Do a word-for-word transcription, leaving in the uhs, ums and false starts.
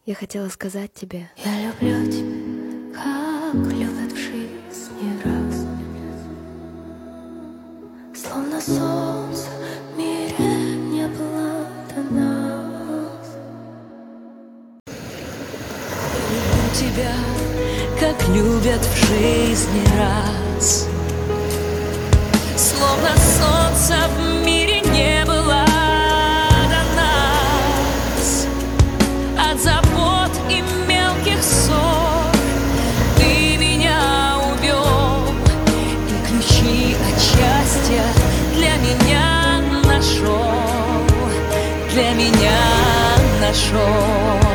Я хотела сказать тебе: я люблю тебя, как любят в жизни раз. Словно солнце в мире не было до нас. Я люблю тебя, как любят в жизни раз. Словно солнце в мире не было до нас. От забот и мелких ссор ты меня увел, и ключи от счастья для меня нашел, для меня нашел.